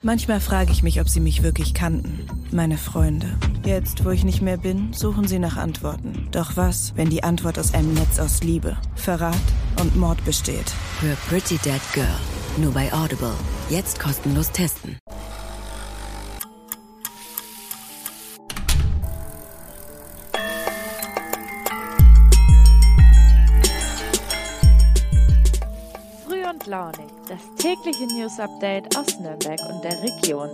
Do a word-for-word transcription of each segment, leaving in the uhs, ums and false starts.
Manchmal frage ich mich, ob sie mich wirklich kannten. Meine Freunde. Jetzt, wo ich nicht mehr bin, suchen sie nach Antworten. Doch was, wenn die Antwort aus einem Netz aus Liebe, Verrat und Mord besteht? Hör Pretty Dead Girl. Nur bei Audible. Jetzt kostenlos testen. Früh und launig. Das tägliche News-Update aus Nürnberg und der Region.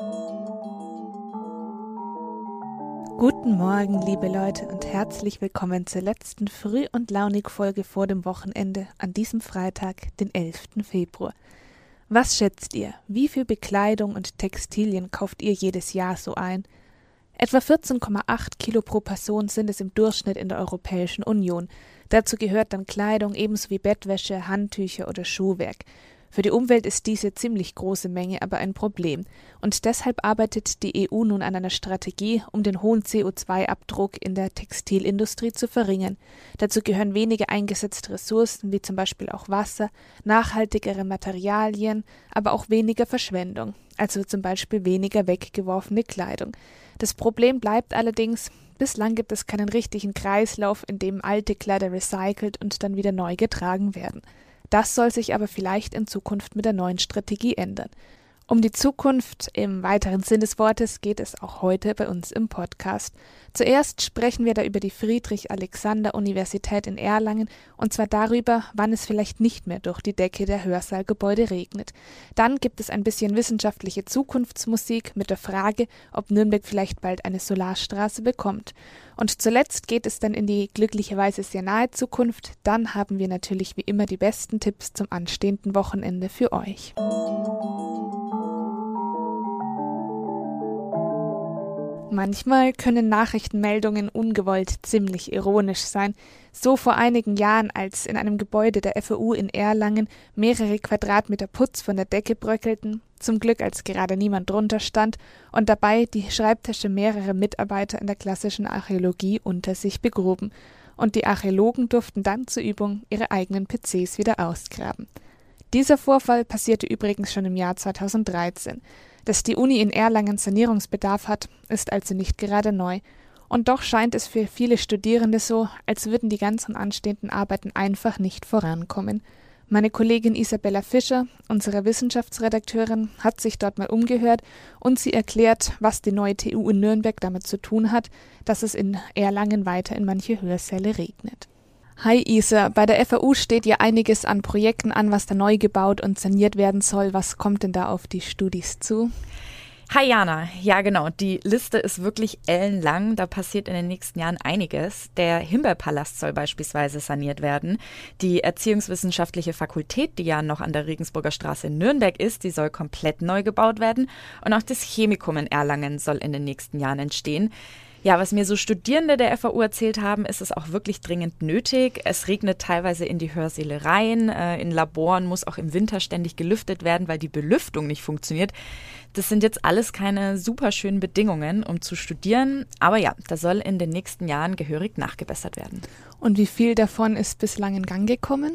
Guten Morgen, liebe Leute, und herzlich willkommen zur letzten Früh- und Launig-Folge vor dem Wochenende an diesem Freitag, den elften Februar. Was schätzt ihr? Wie viel Bekleidung und Textilien kauft ihr jedes Jahr so ein? Etwa vierzehn Komma acht Kilo pro Person sind es im Durchschnitt in der Europäischen Union. Dazu gehört dann Kleidung ebenso wie Bettwäsche, Handtücher oder Schuhwerk. Für die Umwelt ist diese ziemlich große Menge aber ein Problem. Und deshalb arbeitet die E U nun an einer Strategie, um den hohen C O zwei Abdruck in der Textilindustrie zu verringern. Dazu gehören weniger eingesetzte Ressourcen, wie zum Beispiel auch Wasser, nachhaltigere Materialien, aber auch weniger Verschwendung, also zum Beispiel weniger weggeworfene Kleidung. Das Problem bleibt allerdings, bislang gibt es keinen richtigen Kreislauf, in dem alte Kleider recycelt und dann wieder neu getragen werden. Das soll sich aber vielleicht in Zukunft mit der neuen Strategie ändern. Um die Zukunft im weiteren Sinn des Wortes geht es auch heute bei uns im Podcast. Zuerst sprechen wir da über die Friedrich-Alexander-Universität in Erlangen und zwar darüber, wann es vielleicht nicht mehr durch die Decke der Hörsaalgebäude regnet. Dann gibt es ein bisschen wissenschaftliche Zukunftsmusik mit der Frage, ob Nürnberg vielleicht bald eine Solarstraße bekommt. Und zuletzt geht es dann in die glücklicherweise sehr nahe Zukunft. Dann haben wir natürlich wie immer die besten Tipps zum anstehenden Wochenende für euch. Manchmal können Nachrichtenmeldungen ungewollt ziemlich ironisch sein. So vor einigen Jahren, als in einem Gebäude der F A U in Erlangen mehrere Quadratmeter Putz von der Decke bröckelten, zum Glück als gerade niemand drunter stand und dabei die Schreibtische mehrerer Mitarbeiter in der klassischen Archäologie unter sich begruben. Und die Archäologen durften dann zur Übung ihre eigenen P Cs wieder ausgraben. Dieser Vorfall passierte übrigens schon im Jahr zweitausenddreizehn. Dass die Uni in Erlangen Sanierungsbedarf hat, ist also nicht gerade neu. Und doch scheint es für viele Studierende so, als würden die ganzen anstehenden Arbeiten einfach nicht vorankommen. Meine Kollegin Isabella Fischer, unsere Wissenschaftsredakteurin, hat sich dort mal umgehört und sie erklärt, was die neue T U in Nürnberg damit zu tun hat, dass es in Erlangen weiter in manche Hörsäle regnet. Hi Isa, bei der F A U steht ja einiges an Projekten an, was da neu gebaut und saniert werden soll. Was kommt denn da auf die Studis zu? Hi Jana, ja genau, die Liste ist wirklich ellenlang, da passiert in den nächsten Jahren einiges. Der Himbeerpalast soll beispielsweise saniert werden. Die Erziehungswissenschaftliche Fakultät, die ja noch an der Regensburger Straße in Nürnberg ist, die soll komplett neu gebaut werden. Und auch das Chemikum in Erlangen soll in den nächsten Jahren entstehen. Ja, was mir so Studierende der F A U erzählt haben, ist es auch wirklich dringend nötig. Es regnet teilweise in die Hörsäle rein. In Laboren muss auch im Winter ständig gelüftet werden, weil die Belüftung nicht funktioniert. Das sind jetzt alles keine super schönen Bedingungen, um zu studieren. Aber ja, da soll in den nächsten Jahren gehörig nachgebessert werden. Und wie viel davon ist bislang in Gang gekommen?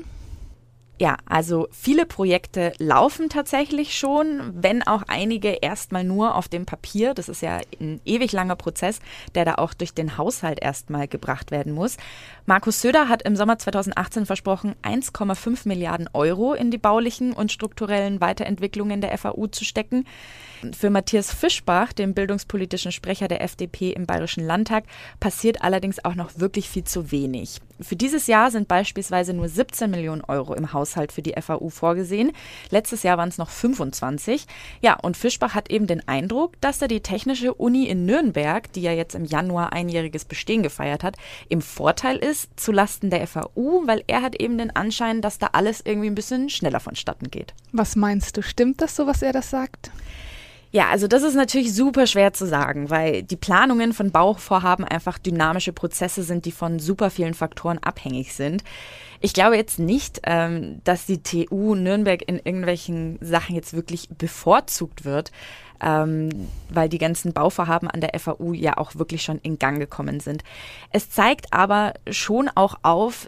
Ja, also viele Projekte laufen tatsächlich schon, wenn auch einige erstmal nur auf dem Papier. Das ist ja ein ewig langer Prozess, der da auch durch den Haushalt erstmal gebracht werden muss. Markus Söder hat im Sommer zweitausendachtzehn versprochen, eins Komma fünf Milliarden Euro in die baulichen und strukturellen Weiterentwicklungen der F A U zu stecken. Für Matthias Fischbach, den bildungspolitischen Sprecher der F D P im Bayerischen Landtag, passiert allerdings auch noch wirklich viel zu wenig. Für dieses Jahr sind beispielsweise nur siebzehn Millionen Euro im Haushalt für die F A U vorgesehen. Letztes Jahr waren es noch fünfundzwanzig. Ja, und Fischbach hat eben den Eindruck, dass da die Technische Uni in Nürnberg, die ja jetzt im Januar einjähriges Bestehen gefeiert hat, im Vorteil ist zulasten der F A U, weil er hat eben den Anschein, dass da alles irgendwie ein bisschen schneller vonstatten geht. Was meinst du, stimmt das so, was er da sagt? Ja, also das ist natürlich super schwer zu sagen, weil die Planungen von Bauvorhaben einfach dynamische Prozesse sind, die von super vielen Faktoren abhängig sind. Ich glaube jetzt nicht, ähm, dass die T U Nürnberg in irgendwelchen Sachen jetzt wirklich bevorzugt wird, ähm, weil die ganzen Bauvorhaben an der F A U ja auch wirklich schon in Gang gekommen sind. Es zeigt aber schon auch auf,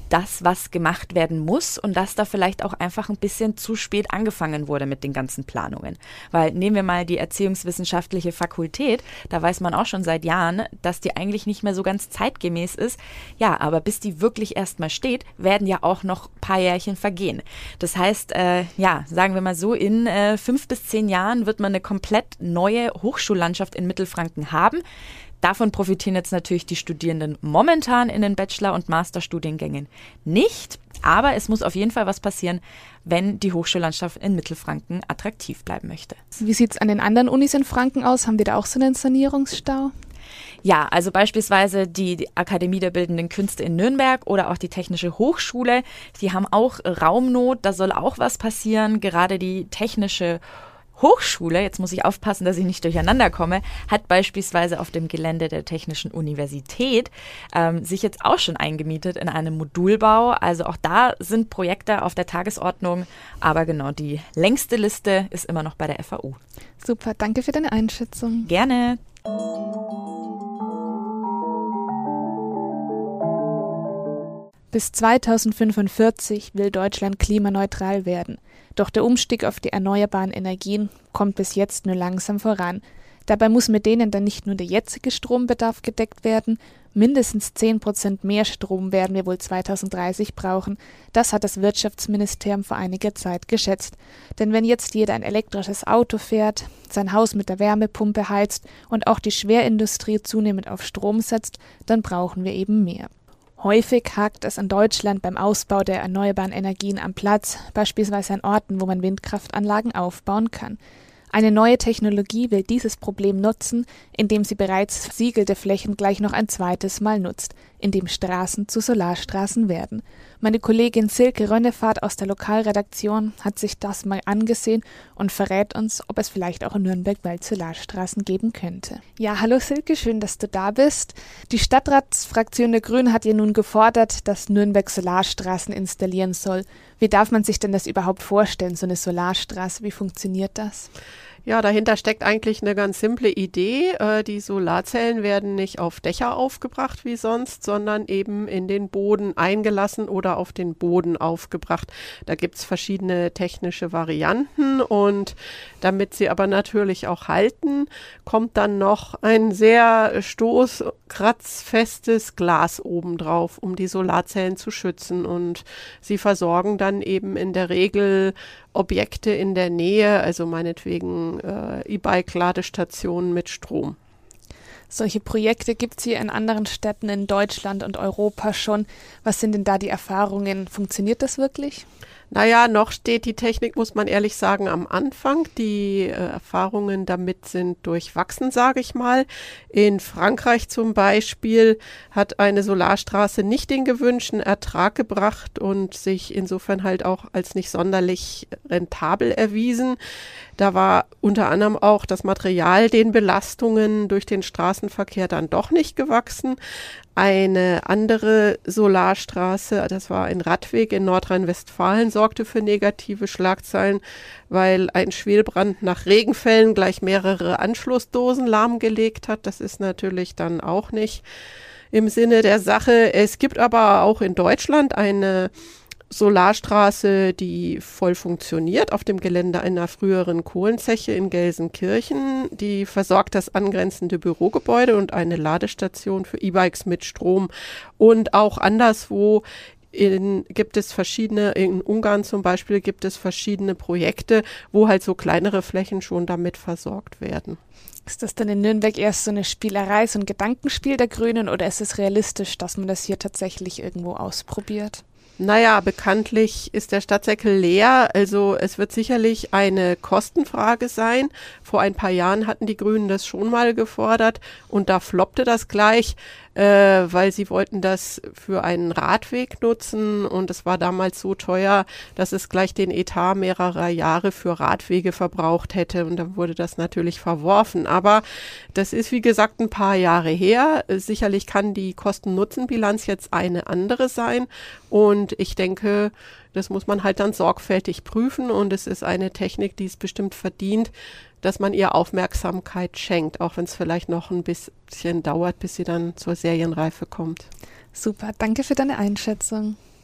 das, was gemacht werden muss und dass da vielleicht auch einfach ein bisschen zu spät angefangen wurde mit den ganzen Planungen. Weil nehmen wir mal die Erziehungswissenschaftliche Fakultät, da weiß man auch schon seit Jahren, dass die eigentlich nicht mehr so ganz zeitgemäß ist. Ja, aber bis die wirklich erstmal steht, werden ja auch noch ein paar Jährchen vergehen. Das heißt, äh, ja, sagen wir mal so, in äh, fünf bis zehn Jahren wird man eine komplett neue Hochschullandschaft in Mittelfranken haben. Davon profitieren jetzt natürlich die Studierenden momentan in den Bachelor- und Masterstudiengängen nicht. Aber es muss auf jeden Fall was passieren, wenn die Hochschullandschaft in Mittelfranken attraktiv bleiben möchte. Wie sieht es an den anderen Unis in Franken aus? Haben die da auch so einen Sanierungsstau? Ja, also beispielsweise die, die Akademie der Bildenden Künste in Nürnberg oder auch die Technische Hochschule, die haben auch Raumnot, da soll auch was passieren. Gerade die Technische Hochschule, jetzt muss ich aufpassen, dass ich nicht durcheinander komme, hat beispielsweise auf dem Gelände der Technischen Universität ähm, sich jetzt auch schon eingemietet in einem Modulbau. Also auch da sind Projekte auf der Tagesordnung, aber genau, die längste Liste ist immer noch bei der F A U. Super, danke für deine Einschätzung. Gerne. Bis zweitausendfünfundvierzig will Deutschland klimaneutral werden. Doch der Umstieg auf die erneuerbaren Energien kommt bis jetzt nur langsam voran. Dabei muss mit denen dann nicht nur der jetzige Strombedarf gedeckt werden, mindestens zehn Prozent mehr Strom werden wir wohl zweitausenddreißig brauchen. Das hat das Wirtschaftsministerium vor einiger Zeit geschätzt. Denn wenn jetzt jeder ein elektrisches Auto fährt, sein Haus mit der Wärmepumpe heizt und auch die Schwerindustrie zunehmend auf Strom setzt, dann brauchen wir eben mehr. Häufig hakt es in Deutschland beim Ausbau der erneuerbaren Energien am Platz, beispielsweise an Orten, wo man Windkraftanlagen aufbauen kann. Eine neue Technologie will dieses Problem nutzen, indem sie bereits versiegelte Flächen gleich noch ein zweites Mal nutzt, indem Straßen zu Solarstraßen werden. Meine Kollegin Silke Rönnefahrt aus der Lokalredaktion hat sich das mal angesehen und verrät uns, ob es vielleicht auch in Nürnberg bald Solarstraßen geben könnte. Ja, hallo Silke, schön, dass du da bist. Die Stadtratsfraktion der Grünen hat ja nun gefordert, dass Nürnberg Solarstraßen installieren soll. Wie darf man sich denn das überhaupt vorstellen, so eine Solarstraße? Wie funktioniert das? Ja, dahinter steckt eigentlich eine ganz simple Idee. Äh, die Solarzellen werden nicht auf Dächer aufgebracht wie sonst, sondern eben in den Boden eingelassen oder auf den Boden aufgebracht. Da gibt es verschiedene technische Varianten und damit sie aber natürlich auch halten, kommt dann noch ein sehr stoßkratzfestes Glas obendrauf, um die Solarzellen zu schützen. Und sie versorgen dann eben in der Regel Objekte in der Nähe, also meinetwegen äh, E-Bike-Ladestationen mit Strom. Solche Projekte gibt es hier in anderen Städten in Deutschland und Europa schon. Was sind denn da die Erfahrungen? Funktioniert das wirklich? Naja, noch steht die Technik, muss man ehrlich sagen, am Anfang. Die äh, Erfahrungen damit sind durchwachsen, sage ich mal. In Frankreich zum Beispiel hat eine Solarstraße nicht den gewünschten Ertrag gebracht und sich insofern halt auch als nicht sonderlich rentabel erwiesen. Da war unter anderem auch das Material den Belastungen durch den Straßenverkehr dann doch nicht gewachsen. Eine andere Solarstraße, das war ein Radweg in Nordrhein-Westfalen, sorgte für negative Schlagzeilen, weil ein Schwelbrand nach Regenfällen gleich mehrere Anschlussdosen lahmgelegt hat. Das ist natürlich dann auch nicht im Sinne der Sache. Es gibt aber auch in Deutschland eine Solarstraße, die voll funktioniert, auf dem Gelände einer früheren Kohlenzeche in Gelsenkirchen. Die versorgt das angrenzende Bürogebäude und eine Ladestation für E-Bikes mit Strom. Und auch anderswo in, gibt es verschiedene, in Ungarn zum Beispiel gibt es verschiedene Projekte, wo halt so kleinere Flächen schon damit versorgt werden. Ist das dann in Nürnberg erst so eine Spielerei, so ein Gedankenspiel der Grünen, oder ist es realistisch, dass man das hier tatsächlich irgendwo ausprobiert? Naja, bekanntlich ist der Stadtsäckel leer, also es wird sicherlich eine Kostenfrage sein. Vor ein paar Jahren hatten die Grünen das schon mal gefordert und da floppte das gleich, äh, weil sie wollten das für einen Radweg nutzen und es war damals so teuer, dass es gleich den Etat mehrerer Jahre für Radwege verbraucht hätte und dann wurde das natürlich verworfen. Aber das ist wie gesagt ein paar Jahre her. Sicherlich kann die Kosten-Nutzen-Bilanz jetzt eine andere sein und Und ich denke, das muss man halt dann sorgfältig prüfen und es ist eine Technik, die es bestimmt verdient, dass man ihr Aufmerksamkeit schenkt, auch wenn es vielleicht noch ein bisschen dauert, bis sie dann zur Serienreife kommt. Super, danke für deine Einschätzung.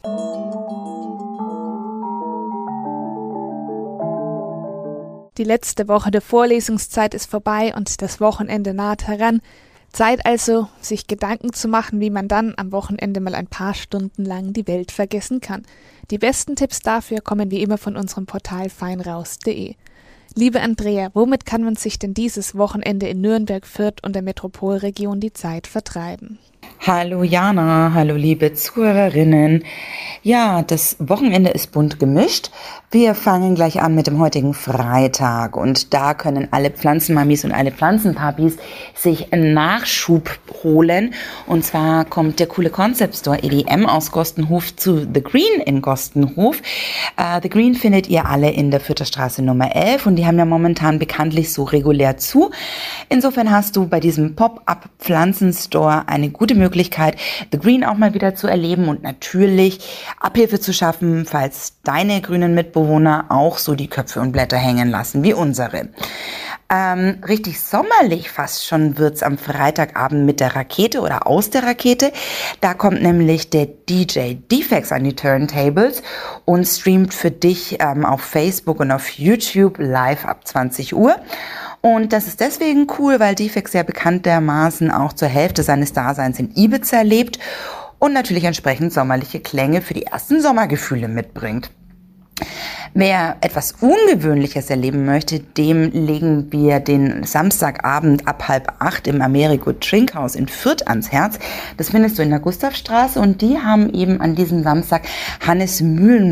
Die letzte Woche der Vorlesungszeit ist vorbei und das Wochenende naht heran. Zeit also, sich Gedanken zu machen, wie man dann am Wochenende mal ein paar Stunden lang die Welt vergessen kann. Die besten Tipps dafür kommen wie immer von unserem Portal feinraus punkt de. Liebe Andrea, womit kann man sich denn dieses Wochenende in Nürnberg, Fürth und der Metropolregion die Zeit vertreiben? Hallo Jana, hallo liebe Zuhörerinnen. Ja, das Wochenende ist bunt gemischt. Wir fangen gleich an mit dem heutigen Freitag und da können alle Pflanzenmamis und alle Pflanzenpapis sich einen Nachschub holen. Und zwar kommt der coole Concept Store E D M aus Gostenhof zu The Green in Gostenhof. Uh, The Green findet ihr alle in der Fürther Straße Nummer elf und die haben ja momentan bekanntlich so regulär zu. Insofern hast du bei diesem Pop-up Pflanzenstore eine gute Möglichkeit, The Green auch mal wieder zu erleben und natürlich Abhilfe zu schaffen, falls deine grünen Mitbewohner auch so die Köpfe und Blätter hängen lassen wie unsere. Ähm, richtig sommerlich fast schon wird's am Freitagabend mit der Rakete oder aus der Rakete. Da kommt nämlich der D J Defects an die Turntables und streamt für dich ähm, auf Facebook und auf YouTube live ab zwanzig Uhr. Und das ist deswegen cool, weil Defects ja bekanntermaßen auch zur Hälfte seines Daseins in Ibiza lebt und natürlich entsprechend sommerliche Klänge für die ersten Sommergefühle mitbringt. Wer etwas Ungewöhnliches erleben möchte, dem legen wir den Samstagabend ab halb acht im Amerigo Trinkhaus in Fürth ans Herz. Das findest du in der Gustavstraße und die haben eben an diesem Samstag Hannes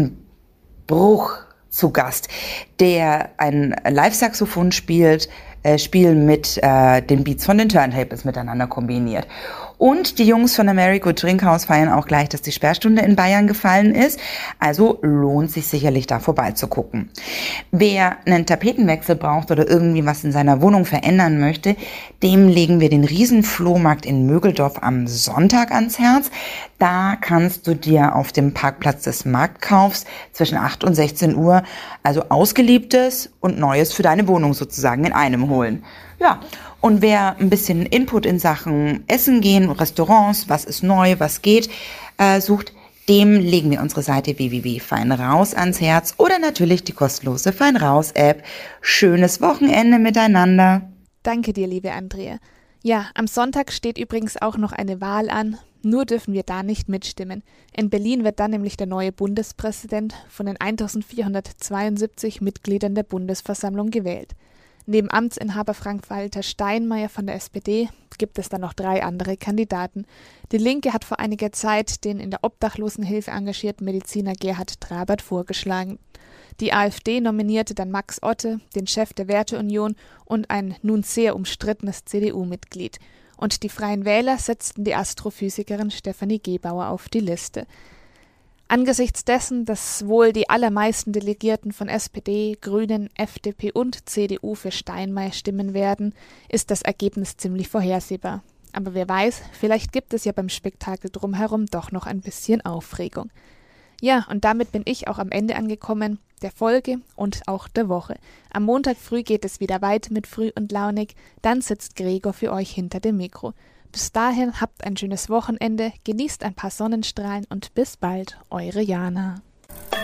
Mühlenbruch zu Gast, der ein Live-Saxophon spielt, äh, spielen mit äh, den Beats von den Turntables miteinander kombiniert. Und die Jungs von Amerigo Trinkhaus feiern auch gleich, dass die Sperrstunde in Bayern gefallen ist. Also lohnt sich sicherlich da vorbeizugucken. Wer einen Tapetenwechsel braucht oder irgendwie was in seiner Wohnung verändern möchte, dem legen wir den Riesenflohmarkt in Mögeldorf am Sonntag ans Herz. Da kannst du dir auf dem Parkplatz des Marktkaufs zwischen acht und sechzehn Uhr also Ausgeliebtes und Neues für deine Wohnung sozusagen in einem holen. Ja, und wer ein bisschen Input in Sachen Essen gehen, Restaurants, was ist neu, was geht, äh, sucht, dem legen wir unsere Seite w w w punkt feinraus ans Herz oder natürlich die kostenlose Feinraus-App. Schönes Wochenende miteinander. Danke dir, liebe Andrea. Ja, am Sonntag steht übrigens auch noch eine Wahl an, nur dürfen wir da nicht mitstimmen. In Berlin wird dann nämlich der neue Bundespräsident von den eintausendvierhundertzweiundsiebzig Mitgliedern der Bundesversammlung gewählt. Neben Amtsinhaber Frank-Walter Steinmeier von der S P D gibt es dann noch drei andere Kandidaten. Die Linke hat vor einiger Zeit den in der Obdachlosenhilfe engagierten Mediziner Gerhard Trabert vorgeschlagen. Die AfD nominierte dann Max Otte, den Chef der Werteunion und ein nun sehr umstrittenes C D U-Mitglied. Und die Freien Wähler setzten die Astrophysikerin Stefanie Gebauer auf die Liste. Angesichts dessen, dass wohl die allermeisten Delegierten von S P D, Grünen, F D P und C D U für Steinmeier stimmen werden, ist das Ergebnis ziemlich vorhersehbar. Aber wer weiß, vielleicht gibt es ja beim Spektakel drumherum doch noch ein bisschen Aufregung. Ja, und damit bin ich auch am Ende angekommen, der Folge und auch der Woche. Am Montag früh geht es wieder weiter mit Früh und Launig, dann sitzt Gregor für euch hinter dem Mikro. Bis dahin habt ein schönes Wochenende, genießt ein paar Sonnenstrahlen und bis bald, eure Jana.